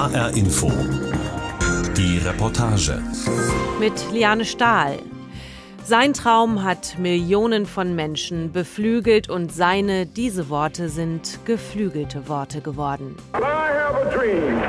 HR Info. Die Reportage. Mit Liane Stahl. Sein Traum hat Millionen von Menschen beflügelt und diese Worte sind geflügelte Worte geworden. I have a dream.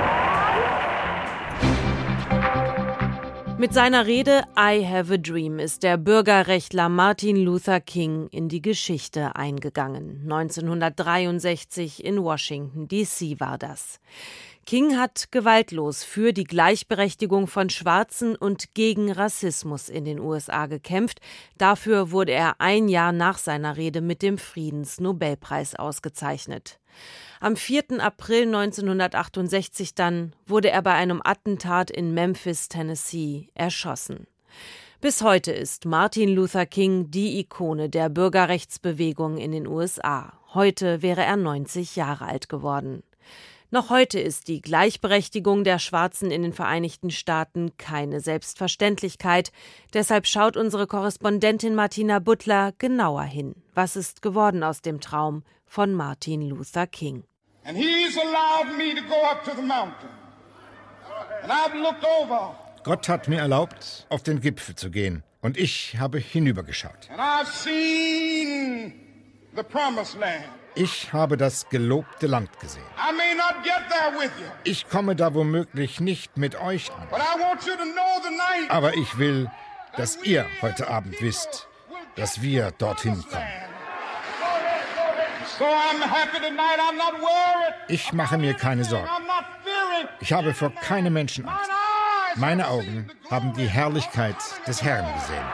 Mit seiner Rede I Have a Dream ist der Bürgerrechtler Martin Luther King in die Geschichte eingegangen. 1963 in Washington, D.C. war das. King hat gewaltlos für die Gleichberechtigung von Schwarzen und gegen Rassismus in den USA gekämpft. Dafür wurde er ein Jahr nach seiner Rede mit dem Friedensnobelpreis ausgezeichnet. Am 4. April 1968 dann wurde er bei einem Attentat in Memphis, Tennessee, erschossen. Bis heute ist Martin Luther King die Ikone der Bürgerrechtsbewegung in den USA. Heute wäre er 90 Jahre alt geworden. Noch heute ist die Gleichberechtigung der Schwarzen in den Vereinigten Staaten keine Selbstverständlichkeit. Deshalb schaut unsere Korrespondentin Martina Butler genauer hin. Was ist geworden aus dem Traum von Martin Luther King? And he's allowed me to go up to the mountain. And I've looked over. Gott hat mir erlaubt, auf den Gipfel zu gehen. Und ich habe hinübergeschaut. And I've seen the promised land. Ich habe das gelobte Land gesehen. I may not get there with you. Ich komme da womöglich nicht mit euch an. But I want you to know the night. Aber ich will, dass ihr heute Abend wisst, dass wir dorthin kommen. So I'm happy tonight. I'm not worried. Ich mache mir keine Sorgen. I'm not fearing. Ich habe vor keinem Menschen Angst. Meine Augen haben die Herrlichkeit des Herrn gesehen.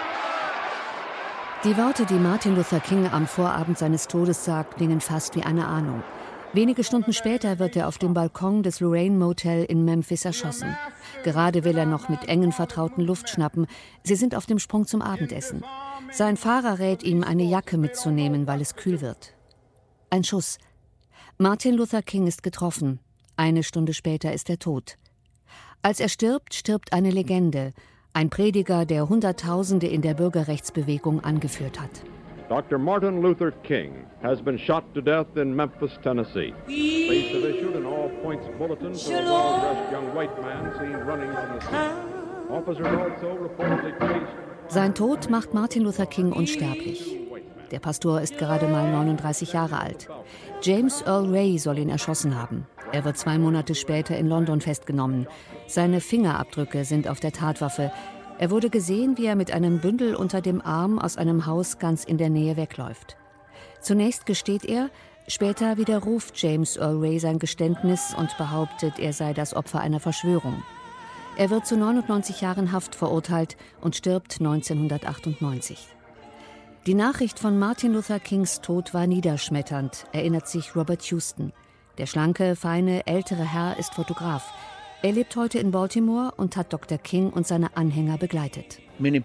Die Worte, die Martin Luther King am Vorabend seines Todes sagt, klingen fast wie eine Ahnung. Wenige Stunden später wird er auf dem Balkon des Lorraine Motel in Memphis erschossen. Gerade will er noch mit engen Vertrauten Luft schnappen. Sie sind auf dem Sprung zum Abendessen. Sein Fahrer rät ihm, eine Jacke mitzunehmen, weil es kühl wird. Ein Schuss. Martin Luther King ist getroffen. Eine Stunde später ist er tot. Als er stirbt, stirbt eine Legende. Ein Prediger, der Hunderttausende in der Bürgerrechtsbewegung angeführt hat. Dr. Martin Luther King has been shot to death in Memphis, Tennessee. Police have issued an all-points bulletin for a well-dressed young white man seen running from the scene. Officers also reportedly chased. Sein Tod macht Martin Luther King unsterblich. Der Pastor ist gerade mal 39 Jahre alt. James Earl Ray soll ihn erschossen haben. Er wird 2 Monate später in London festgenommen. Seine Fingerabdrücke sind auf der Tatwaffe. Er wurde gesehen, wie er mit einem Bündel unter dem Arm aus einem Haus ganz in der Nähe wegläuft. Zunächst gesteht er, später widerruft James Earl Ray sein Geständnis und behauptet, er sei das Opfer einer Verschwörung. Er wird zu 99 Jahren Haft verurteilt und stirbt 1998. Die Nachricht von Martin Luther Kings Tod war niederschmetternd, erinnert sich Robert Houston. Der schlanke, feine, ältere Herr ist Fotograf. Er lebt heute in Baltimore und hat Dr. King und seine Anhänger begleitet.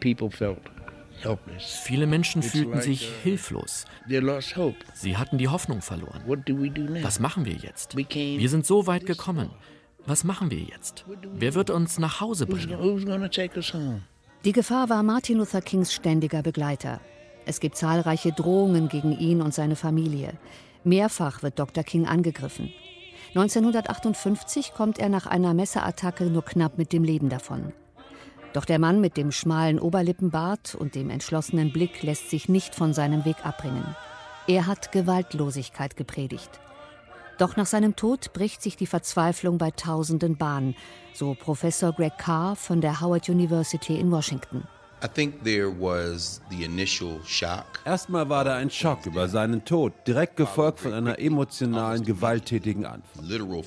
Viele Menschen fühlten sich hilflos. Sie hatten die Hoffnung verloren. Was machen wir jetzt? Wir sind so weit gekommen. Was machen wir jetzt? Wer wird uns nach Hause bringen? Die Gefahr war Martin Luther Kings ständiger Begleiter. Es gibt zahlreiche Drohungen gegen ihn und seine Familie. Mehrfach wird Dr. King angegriffen. 1958 kommt er nach einer Messerattacke nur knapp mit dem Leben davon. Doch der Mann mit dem schmalen Oberlippenbart und dem entschlossenen Blick lässt sich nicht von seinem Weg abbringen. Er hat Gewaltlosigkeit gepredigt. Doch nach seinem Tod bricht sich die Verzweiflung bei Tausenden Bahn, so Professor Greg Carr von der Howard University in Washington. Erstmal war da ein Schock über seinen Tod, direkt gefolgt von einer emotionalen, gewalttätigen Antwort.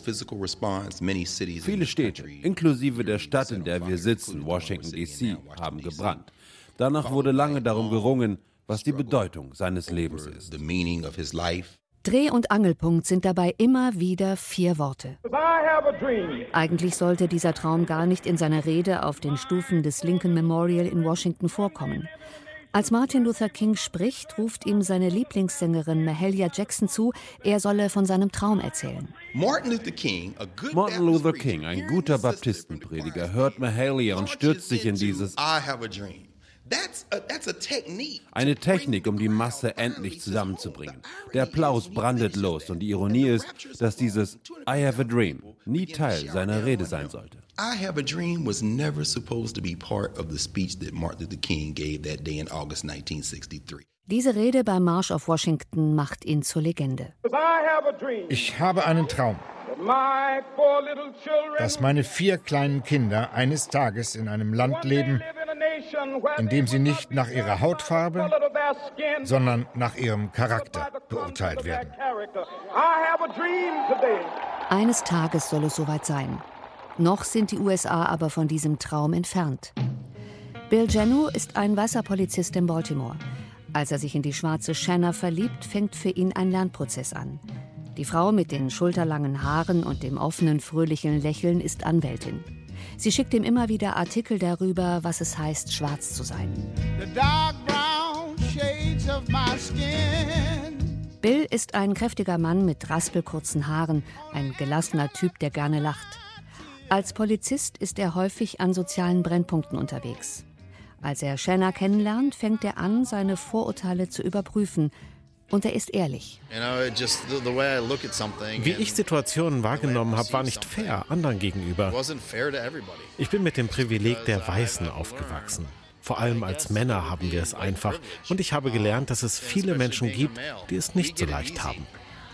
Viele Städte, inklusive der Stadt, in der wir sitzen, Washington, D.C., haben gebrannt. Danach wurde lange darum gerungen, was die Bedeutung seines Lebens ist. Dreh- und Angelpunkt sind dabei immer wieder 4 Worte. Eigentlich sollte dieser Traum gar nicht in seiner Rede auf den Stufen des Lincoln Memorial in Washington vorkommen. Als Martin Luther King spricht, ruft ihm seine Lieblingssängerin Mahalia Jackson zu, er solle von seinem Traum erzählen. Martin Luther King, ein guter Baptistenprediger, hört Mahalia und stürzt sich in dieses Eine Technik, um die Masse endlich zusammenzubringen. Der Applaus brandet los und die Ironie ist, dass dieses I have a dream nie Teil seiner Rede sein sollte. I have a dream was never supposed to be part of the speech that Martin Luther King gave that day in August 1963. Diese Rede beim Marsch auf Washington macht ihn zur Legende. Ich habe einen Traum, dass meine 4 kleinen Kinder eines Tages in einem Land leben, in dem sie nicht nach ihrer Hautfarbe, sondern nach ihrem Charakter beurteilt werden. Eines Tages soll es soweit sein. Noch sind die USA aber von diesem Traum entfernt. Bill Janu ist ein weißer Polizist in Baltimore. Als er sich in die schwarze Shanna verliebt, fängt für ihn ein Lernprozess an. Die Frau mit den schulterlangen Haaren und dem offenen, fröhlichen Lächeln ist Anwältin. Sie schickt ihm immer wieder Artikel darüber, was es heißt, schwarz zu sein. Bill ist ein kräftiger Mann mit raspelkurzen Haaren, ein gelassener Typ, der gerne lacht. Als Polizist ist er häufig an sozialen Brennpunkten unterwegs. Als er Shanna kennenlernt, fängt er an, seine Vorurteile zu überprüfen. Und er ist ehrlich. Wie ich Situationen wahrgenommen habe, war nicht fair anderen gegenüber. Ich bin mit dem Privileg der Weißen aufgewachsen. Vor allem als Männer haben wir es einfach. Und ich habe gelernt, dass es viele Menschen gibt, die es nicht so leicht haben.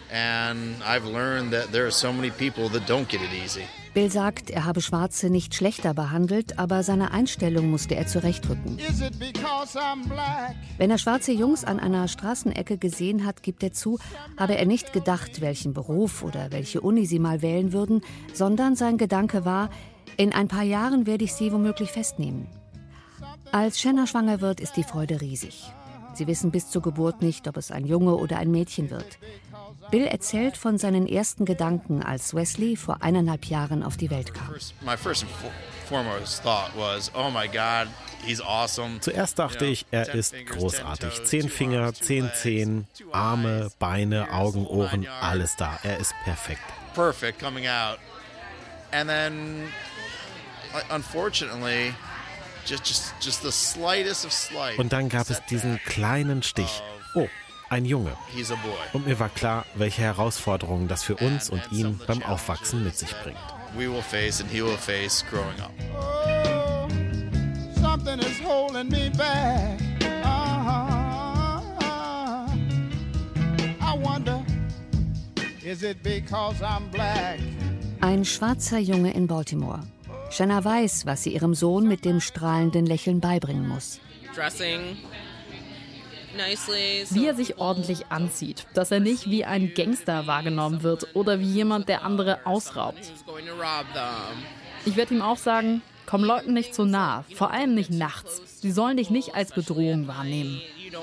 Bill sagt, er habe Schwarze nicht schlechter behandelt, aber seine Einstellung musste er zurechtrücken. Wenn er schwarze Jungs an einer Straßenecke gesehen hat, gibt er zu, habe er nicht gedacht, welchen Beruf oder welche Uni sie mal wählen würden, sondern sein Gedanke war, in ein paar Jahren werde ich sie womöglich festnehmen. Als Shanna schwanger wird, ist die Freude riesig. Sie wissen bis zur Geburt nicht, ob es ein Junge oder ein Mädchen wird. Bill erzählt von seinen ersten Gedanken, als Wesley vor 1,5 Jahren auf die Welt kam. Zuerst dachte ich, er ist großartig. 10 Finger, 10 Zehen, Arme, Beine, Augen, Ohren, alles da. Er ist perfekt. Perfect coming out. And then, unfortunately, just the slightest of slight. Und dann gab es diesen kleinen Stich. Oh, ein Junge. Und mir war klar, welche Herausforderungen das für uns und ihn beim Aufwachsen mit sich bringt. We will face and he will face growing up. Oh, something is holding me back. I wonder, is it because I'm black? Ein schwarzer Junge in Baltimore. Shanna weiß, was sie ihrem Sohn mit dem strahlenden Lächeln beibringen muss. Wie er sich ordentlich anzieht, dass er nicht wie ein Gangster wahrgenommen wird oder wie jemand, der andere ausraubt. Ich werde ihm auch sagen, komm Leuten nicht zu nah, vor allem nicht nachts. Sie sollen dich nicht als Bedrohung wahrnehmen.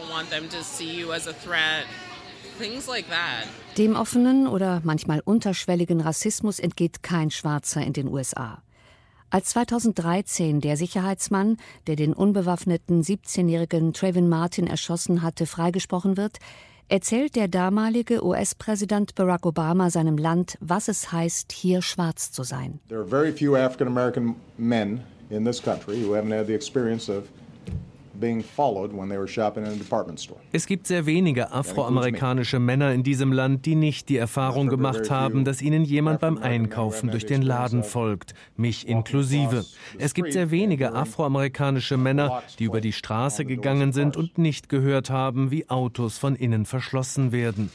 Dem offenen oder manchmal unterschwelligen Rassismus entgeht kein Schwarzer in den USA. Als 2013 der Sicherheitsmann, der den unbewaffneten 17-jährigen Trayvon Martin erschossen hatte, freigesprochen wird, erzählt der damalige US-Präsident Barack Obama seinem Land, was es heißt, hier schwarz zu sein. There are very few African-American men in this country who haven't had the experience of being followed when they were shopping in a department store. Es gibt sehr wenige afroamerikanische Männer in diesem Land, die nicht die Erfahrung gemacht haben, dass ihnen jemand beim Einkaufen durch den Laden folgt, mich inklusive. Es gibt sehr wenige afroamerikanische Männer, die über die Straße gegangen sind und nicht gehört haben, wie Autos von innen verschlossen werden.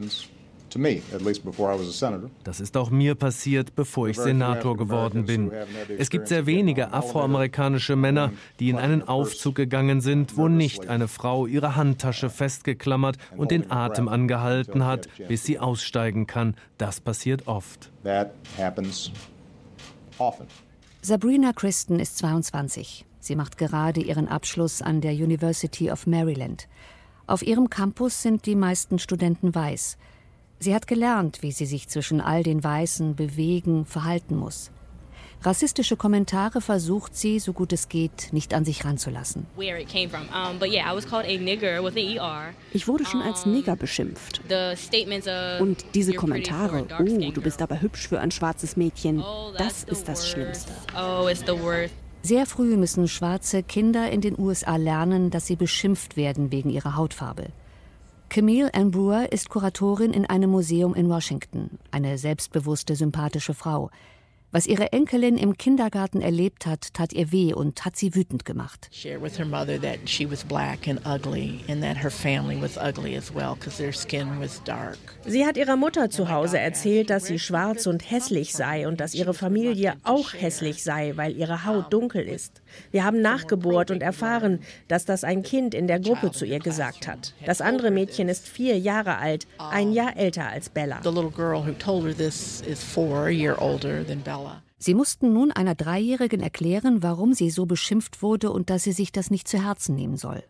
Das ist auch mir passiert, bevor ich Senator geworden bin. Es gibt sehr wenige afroamerikanische Männer, die in einen Aufzug gegangen sind, wo nicht eine Frau ihre Handtasche festgeklammert und den Atem angehalten hat, bis sie aussteigen kann. Das passiert oft. Sabrina Kristen ist 22. Sie macht gerade ihren Abschluss an der University of Maryland. Auf ihrem Campus sind die meisten Studenten weiß. Sie hat gelernt, wie sie sich zwischen all den Weißen bewegen, verhalten muss. Rassistische Kommentare versucht sie, so gut es geht, nicht an sich ranzulassen. Ich wurde schon als Neger beschimpft. Und diese Kommentare, oh, du bist aber hübsch für ein schwarzes Mädchen, das ist das Schlimmste. Sehr früh müssen schwarze Kinder in den USA lernen, dass sie beschimpft werden wegen ihrer Hautfarbe. Camille Ann Brewer ist Kuratorin in einem Museum in Washington, eine selbstbewusste, sympathische Frau. Was ihre Enkelin im Kindergarten erlebt hat, tat ihr weh und hat sie wütend gemacht. Sie hat ihrer Mutter zu Hause erzählt, dass sie schwarz und hässlich sei und dass ihre Familie auch hässlich sei, weil ihre Haut dunkel ist. Wir haben nachgebohrt und erfahren, dass das ein Kind in der Gruppe zu ihr gesagt hat. Das andere Mädchen ist 4 Jahre alt, ein Jahr älter als Bella. Sie mussten nun einer 3-Jährigen erklären, warum sie so beschimpft wurde und dass sie sich das nicht zu Herzen nehmen soll.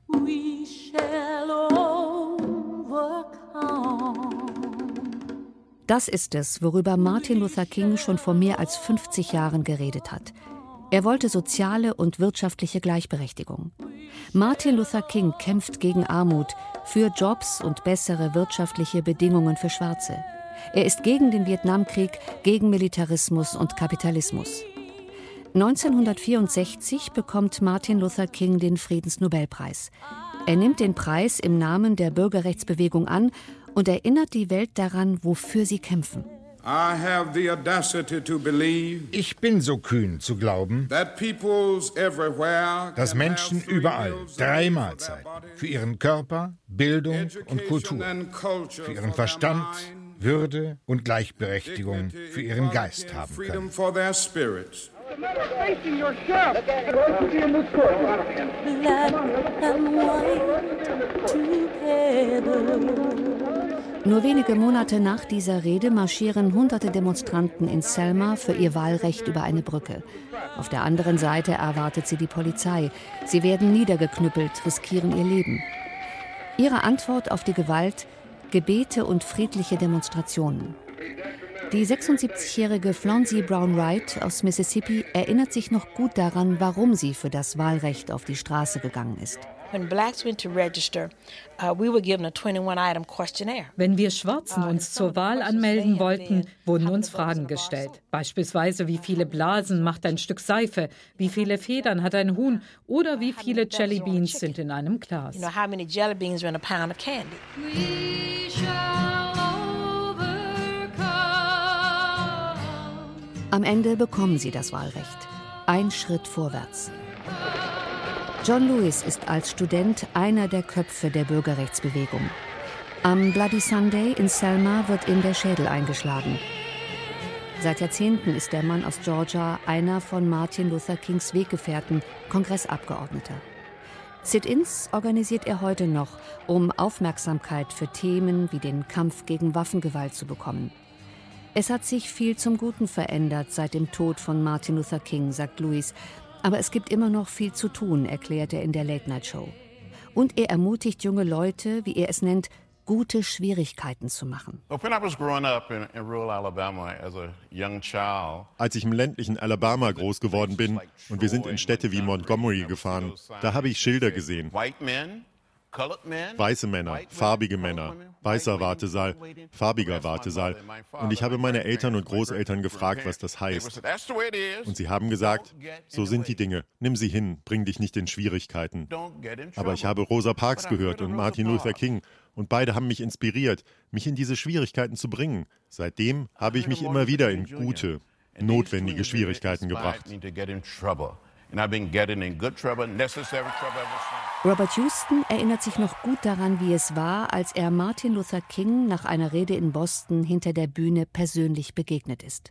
Das ist es, worüber Martin Luther King schon vor mehr als 50 Jahren geredet hat. Er wollte soziale und wirtschaftliche Gleichberechtigung. Martin Luther King kämpft gegen Armut, für Jobs und bessere wirtschaftliche Bedingungen für Schwarze. Er ist gegen den Vietnamkrieg, gegen Militarismus und Kapitalismus. 1964 bekommt Martin Luther King den Friedensnobelpreis. Er nimmt den Preis im Namen der Bürgerrechtsbewegung an und erinnert die Welt daran, wofür sie kämpfen. Ich bin so kühn zu glauben, dass Menschen überall 3 Mahlzeiten für ihren Körper, Bildung und Kultur, für ihren Verstand, Würde und Gleichberechtigung für ihren Geist haben können. Nur wenige Monate nach dieser Rede marschieren hunderte Demonstranten in Selma für ihr Wahlrecht über eine Brücke. Auf der anderen Seite erwartet sie die Polizei. Sie werden niedergeknüppelt, riskieren ihr Leben. Ihre Antwort auf die Gewalt: Gebete und friedliche Demonstrationen. Die 76-jährige Flauncey Brown Wright aus Mississippi erinnert sich noch gut daran, warum sie für das Wahlrecht auf die Straße gegangen ist. Wenn wir Schwarzen uns zur Wahl anmelden wollten, wurden uns Fragen gestellt. Beispielsweise, wie viele Blasen macht ein Stück Seife, wie viele Federn hat ein Huhn oder wie viele Jellybeans sind in einem Glas. Am Ende bekommen sie das Wahlrecht. Ein Schritt vorwärts. John Lewis ist als Student einer der Köpfe der Bürgerrechtsbewegung. Am Bloody Sunday in Selma wird ihm der Schädel eingeschlagen. Seit Jahrzehnten ist der Mann aus Georgia einer von Martin Luther Kings Weggefährten, Kongressabgeordneter. Sit-ins organisiert er heute noch, um Aufmerksamkeit für Themen wie den Kampf gegen Waffengewalt zu bekommen. Es hat sich viel zum Guten verändert seit dem Tod von Martin Luther King, sagt Lewis. Aber es gibt immer noch viel zu tun, erklärt er in der Late-Night-Show. Und er ermutigt junge Leute, wie er es nennt, gute Schwierigkeiten zu machen. Als ich im ländlichen Alabama groß geworden bin und wir sind in Städte wie Montgomery gefahren, da habe ich Schilder gesehen. Weiße Männer, farbige Männer, weißer Wartesaal, farbiger Wartesaal. Und ich habe meine Eltern und Großeltern gefragt, was das heißt. Und sie haben gesagt, so sind die Dinge, nimm sie hin, bring dich nicht in Schwierigkeiten. Aber ich habe Rosa Parks gehört und Martin Luther King und beide haben mich inspiriert, mich in diese Schwierigkeiten zu bringen. Seitdem habe ich mich immer wieder in gute, notwendige Schwierigkeiten gebracht. Robert Houston erinnert sich noch gut daran, wie es war, als er Martin Luther King nach einer Rede in Boston hinter der Bühne persönlich begegnet ist.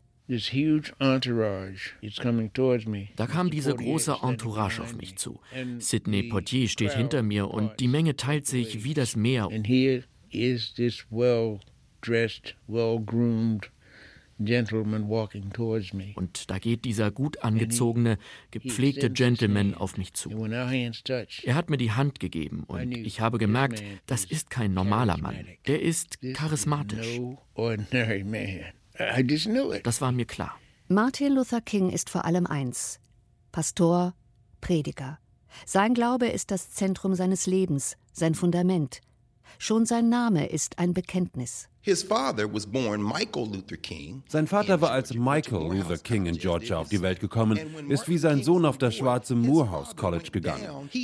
Da kam diese große Entourage auf mich zu. Sidney Poitier steht hinter mir und die Menge teilt sich wie das Meer. Und da geht dieser gut angezogene, gepflegte Gentleman auf mich zu. Er hat mir die Hand gegeben und ich habe gemerkt, das ist kein normaler Mann. Der ist charismatisch. Das war mir klar. Martin Luther King ist vor allem eins: Pastor, Prediger. Sein Glaube ist das Zentrum seines Lebens, sein Fundament. Schon sein Name ist ein Bekenntnis. Sein Vater war als Michael Luther King in Georgia auf die Welt gekommen, ist wie sein Sohn auf das schwarze Morehouse College gegangen.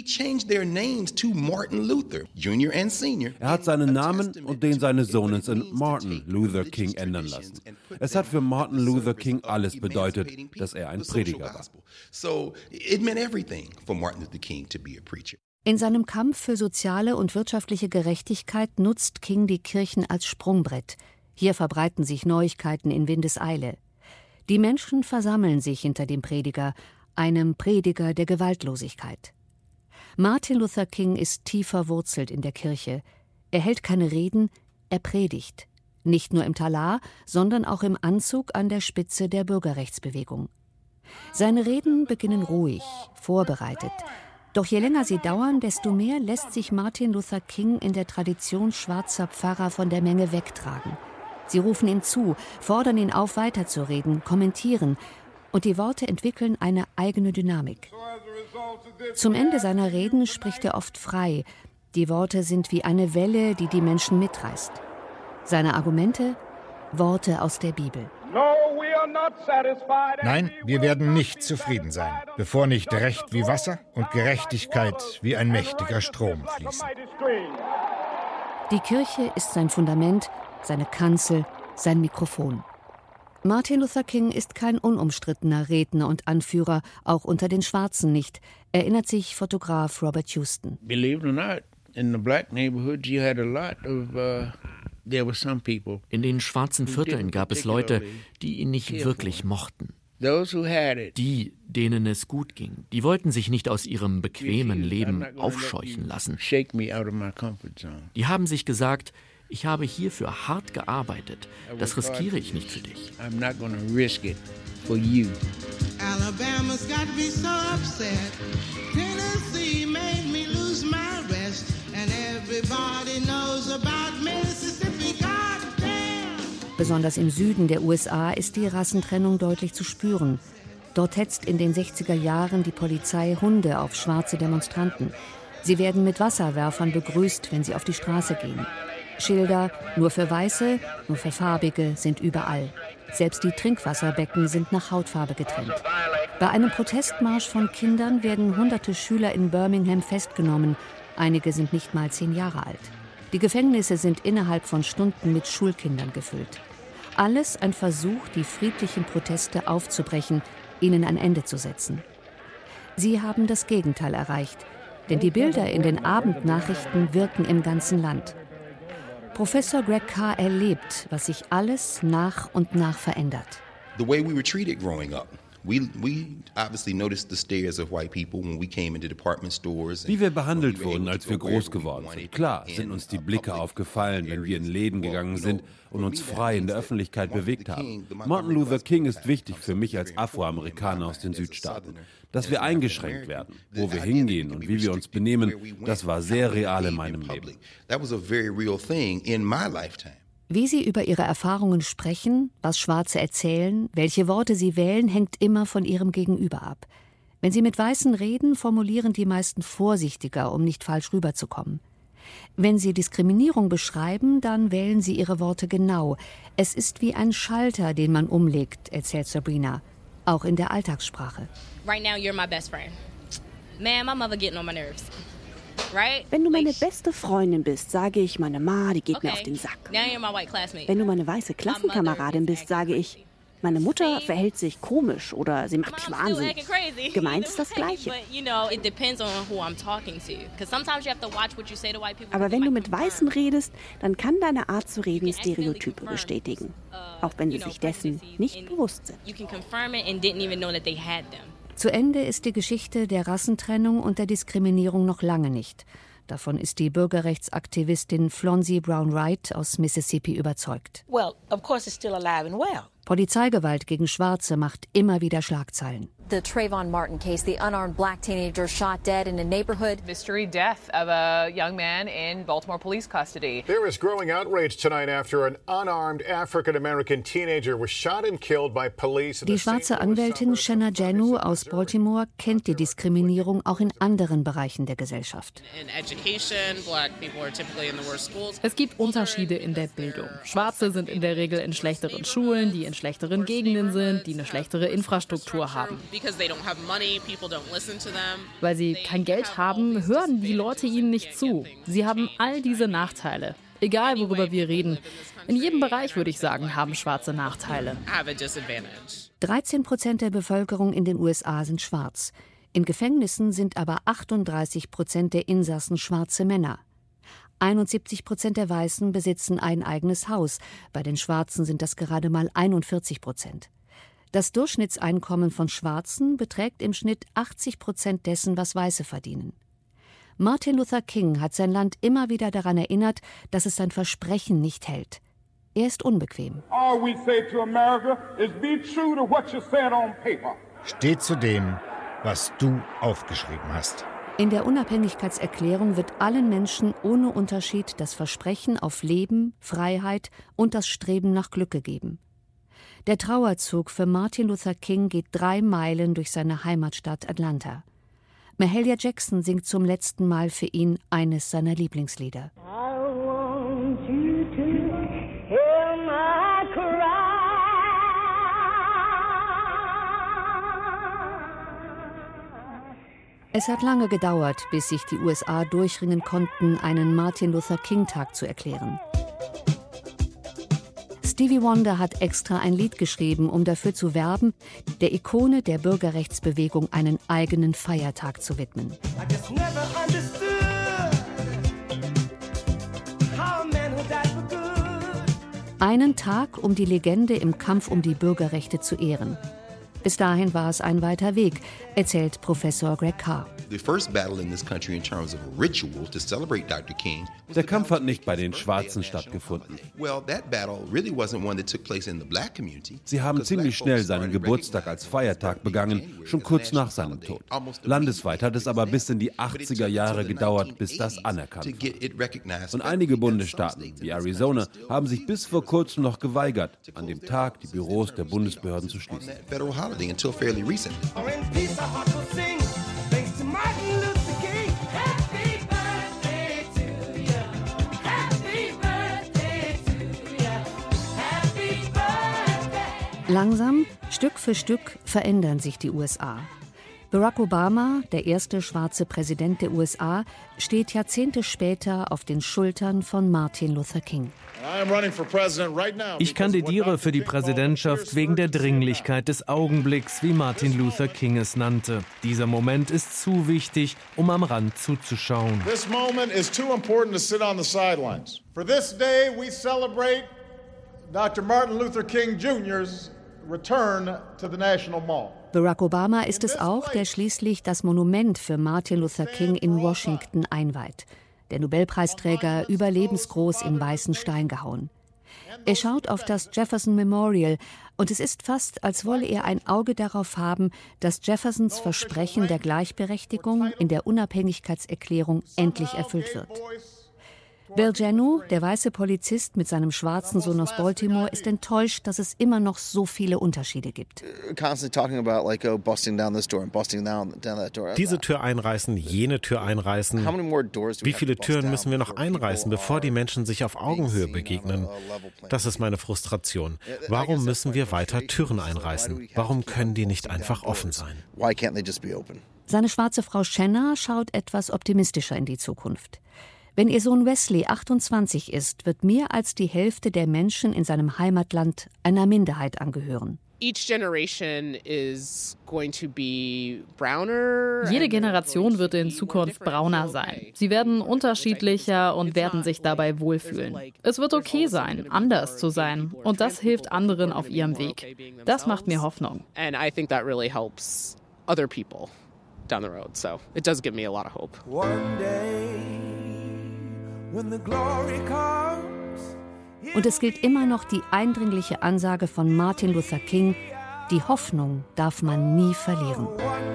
Er hat seinen Namen und den seines Sohnes in Martin Luther King ändern lassen. Es hat für Martin Luther King alles bedeutet, dass er ein Prediger war. In seinem Kampf für soziale und wirtschaftliche Gerechtigkeit nutzt King die Kirchen als Sprungbrett. Hier verbreiten sich Neuigkeiten in Windeseile. Die Menschen versammeln sich hinter dem Prediger, einem Prediger der Gewaltlosigkeit. Martin Luther King ist tief verwurzelt in der Kirche. Er hält keine Reden, er predigt. Nicht nur im Talar, sondern auch im Anzug an der Spitze der Bürgerrechtsbewegung. Seine Reden beginnen ruhig, vorbereitet. Doch je länger sie dauern, desto mehr lässt sich Martin Luther King in der Tradition schwarzer Pfarrer von der Menge wegtragen. Sie rufen ihm zu, fordern ihn auf, weiterzureden, kommentieren, und die Worte entwickeln eine eigene Dynamik. Zum Ende seiner Reden spricht er oft frei. Die Worte sind wie eine Welle, die die Menschen mitreißt. Seine Argumente? Worte aus der Bibel. Nein, wir werden nicht zufrieden sein, bevor nicht Recht wie Wasser und Gerechtigkeit wie ein mächtiger Strom fließen. Die Kirche ist sein Fundament, seine Kanzel, sein Mikrofon. Martin Luther King ist kein unumstrittener Redner und Anführer, auch unter den Schwarzen nicht, erinnert sich Fotograf Robert Houston. Believe it or not, in the black neighborhoods you had a lot of In den schwarzen Vierteln gab es Leute, die ihn nicht wirklich mochten. Die, denen es gut ging, die wollten sich nicht aus ihrem bequemen Leben aufscheuchen lassen. Die haben sich gesagt, ich habe hierfür hart gearbeitet, das riskiere ich nicht für dich. Alabama's got me so upset. Tennessee made me lose my rest. And everybody knows about Mississippi. Goddamn. Besonders im Süden der USA ist die Rassentrennung deutlich zu spüren. Dort hetzt in den 60er Jahren die Polizei Hunde auf schwarze Demonstranten. Sie werden mit Wasserwerfern begrüßt, wenn sie auf die Straße gehen. Schilder, nur für Weiße, nur für Farbige, sind überall. Selbst die Trinkwasserbecken sind nach Hautfarbe getrennt. Bei einem Protestmarsch von Kindern werden hunderte Schüler in Birmingham festgenommen. Einige sind nicht mal 10 Jahre alt. Die Gefängnisse sind innerhalb von Stunden mit Schulkindern gefüllt. Alles ein Versuch, die friedlichen Proteste aufzubrechen, ihnen ein Ende zu setzen. Sie haben das Gegenteil erreicht, denn die Bilder in den Abendnachrichten wirken im ganzen Land. Professor Greg Carr erlebt, was sich alles nach und nach verändert. The way we were treated growing up. We obviously noticed the stares of white people when we came into department stores. Wie wir behandelt wurden, als wir groß geworden sind. Klar sind uns die Blicke aufgefallen, wenn wir in Läden gegangen sind und uns frei in der Öffentlichkeit bewegt haben. Martin Luther King ist wichtig für mich als Afroamerikaner aus den Südstaaten. Dass wir eingeschränkt werden, wo wir hingehen und wie wir uns benehmen, das war sehr real in meinem Leben. Wie sie über ihre Erfahrungen sprechen, was Schwarze erzählen, welche Worte sie wählen, hängt immer von ihrem Gegenüber ab. Wenn sie mit Weißen reden, formulieren die meisten vorsichtiger, um nicht falsch rüberzukommen. Wenn sie Diskriminierung beschreiben, dann wählen sie ihre Worte genau. Es ist wie ein Schalter, den man umlegt, erzählt Sabrina, auch in der Alltagssprache. Right now you're my best friend. Man, my mother getting on my nerves. Right? Wenn du meine beste Freundin bist, sage ich, meine Ma, die geht mir auf den Sack. Now you're my white classmate. Wenn du meine weiße Klassenkameradin bist, sage ich, meine Mutter verhält sich komisch oder sie macht mich wahnsinnig. Gemeint ist das Gleiche. Aber wenn du mit Weißen redest, dann kann deine Art zu reden Stereotype bestätigen, auch wenn sie sich dessen nicht bewusst sind. Zu Ende ist die Geschichte der Rassentrennung und der Diskriminierung noch lange nicht. Davon ist die Bürgerrechtsaktivistin Flonzy Brown Wright aus Mississippi überzeugt. Well, of course it's still alive and well. Polizeigewalt gegen Schwarze macht immer wieder Schlagzeilen. The Trayvon Martin case, the unarmed black teenager shot dead in a neighborhood. Mystery death of a young man in Baltimore police custody. There is growing outrage tonight after an unarmed African-American teenager was shot and killed by police. Die schwarze Anwältin Shanna Janu aus Baltimore kennt die Diskriminierung auch in anderen Bereichen der Gesellschaft. Es gibt Unterschiede in der Bildung. Schwarze sind in der Regel in schlechteren Schulen, die in schlechteren Gegenden sind, die eine schlechtere Infrastruktur haben. Weil sie kein Geld haben, hören die Leute ihnen nicht zu. Sie haben all diese Nachteile. Egal, worüber wir reden. In jedem Bereich, würde ich sagen, haben Schwarze Nachteile. 13% der Bevölkerung in den USA sind schwarz. In Gefängnissen sind aber 38% der Insassen schwarze Männer. 71% der Weißen besitzen ein eigenes Haus. Bei den Schwarzen sind das gerade mal 41%. Das Durchschnittseinkommen von Schwarzen beträgt im Schnitt 80% dessen, was Weiße verdienen. Martin Luther King hat sein Land immer wieder daran erinnert, dass es sein Versprechen nicht hält. Er ist unbequem. Steh zu dem, was du aufgeschrieben hast. In der Unabhängigkeitserklärung wird allen Menschen ohne Unterschied das Versprechen auf Leben, Freiheit und das Streben nach Glück gegeben. Der Trauerzug für Martin Luther King geht 3 Meilen durch seine Heimatstadt Atlanta. Mahalia Jackson singt zum letzten Mal für ihn eines seiner Lieblingslieder. Es hat lange gedauert, bis sich die USA durchringen konnten, einen Martin Luther King-Tag zu erklären. Stevie Wonder hat extra ein Lied geschrieben, um dafür zu werben, der Ikone der Bürgerrechtsbewegung einen eigenen Feiertag zu widmen. Einen Tag, um die Legende im Kampf um die Bürgerrechte zu ehren. Bis dahin war es ein weiter Weg, erzählt Professor Greg Carr. Der Kampf hat nicht bei den Schwarzen stattgefunden. Sie haben ziemlich schnell seinen Geburtstag als Feiertag begangen, schon kurz nach seinem Tod. Landesweit hat es aber bis in die 80er Jahre gedauert, bis das anerkannt wurde. Und einige Bundesstaaten, wie Arizona, haben sich bis vor kurzem noch geweigert, an dem Tag die Büros der Bundesbehörden zu schließen. Langsam, Stück für Stück verändern sich die USA. Barack Obama, der erste schwarze Präsident der USA, steht Jahrzehnte später auf den Schultern von Martin Luther King. Ich kandidiere für die Präsidentschaft wegen der Dringlichkeit des Augenblicks, wie Martin Luther King es nannte. Dieser Moment ist zu wichtig, um am Rand zuzuschauen. This moment is too important to sit on the sidelines. For this day we celebrate Dr. Martin Luther King Jr.'s return to the National Mall. Barack Obama ist es auch, der schließlich das Monument für Martin Luther King in Washington einweiht. Der Nobelpreisträger überlebensgroß in weißen Stein gehauen. Er schaut auf das Jefferson Memorial und es ist fast, als wolle er ein Auge darauf haben, dass Jeffersons Versprechen der Gleichberechtigung in der Unabhängigkeitserklärung endlich erfüllt wird. Bill Janu, der weiße Polizist mit seinem schwarzen Sohn aus Baltimore, ist enttäuscht, dass es immer noch so viele Unterschiede gibt. Diese Tür einreißen, jene Tür einreißen. Wie viele Türen müssen wir noch einreißen, bevor die Menschen sich auf Augenhöhe begegnen? Das ist meine Frustration. Warum müssen wir weiter Türen einreißen? Warum können die nicht einfach offen sein? Seine schwarze Frau Shanna schaut etwas optimistischer in die Zukunft. Wenn ihr Sohn Wesley 28 ist, wird mehr als die Hälfte der Menschen in seinem Heimatland einer Minderheit angehören. Jede Generation wird in Zukunft brauner sein. Sie werden unterschiedlicher und werden sich dabei wohlfühlen. Es wird okay sein, anders zu sein. Und das hilft anderen auf ihrem Weg. Das macht mir Hoffnung. Down the road, so it does give me a lot of hope. Und es gilt immer noch die eindringliche Ansage von Martin Luther King: Die Hoffnung darf man nie verlieren.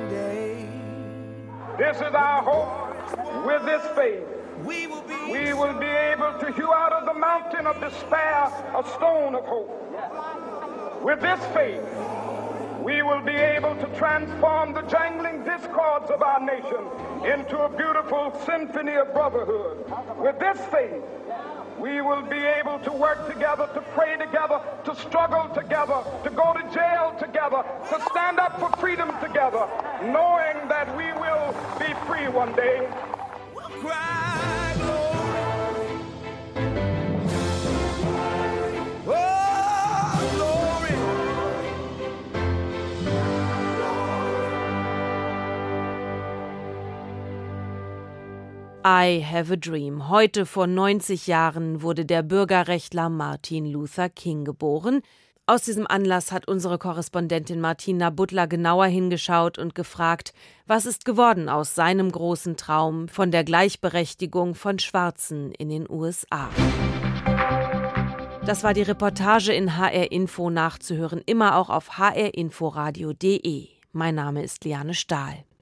This is our hope. With this faith, we will be able to hew out of the mountain of despair a stone of hope. With this faith, we will be able to transform the jangling discords of our nation into a beautiful symphony of brotherhood. With this faith, we will be able to work together, to pray together, to struggle together, to go to jail together, to stand up for freedom together, knowing that we will be free one day. Cry, glory. Oh, glory. I Have a Dream. Heute vor 90 Jahren wurde der Bürgerrechtler Martin Luther King geboren. Aus diesem Anlass hat unsere Korrespondentin Martina Butler genauer hingeschaut und gefragt, was ist geworden aus seinem großen Traum von der Gleichberechtigung von Schwarzen in den USA. Das war die Reportage in HR Info nachzuhören, immer auch auf hrinforadio.de. Mein Name ist Liane Stahl.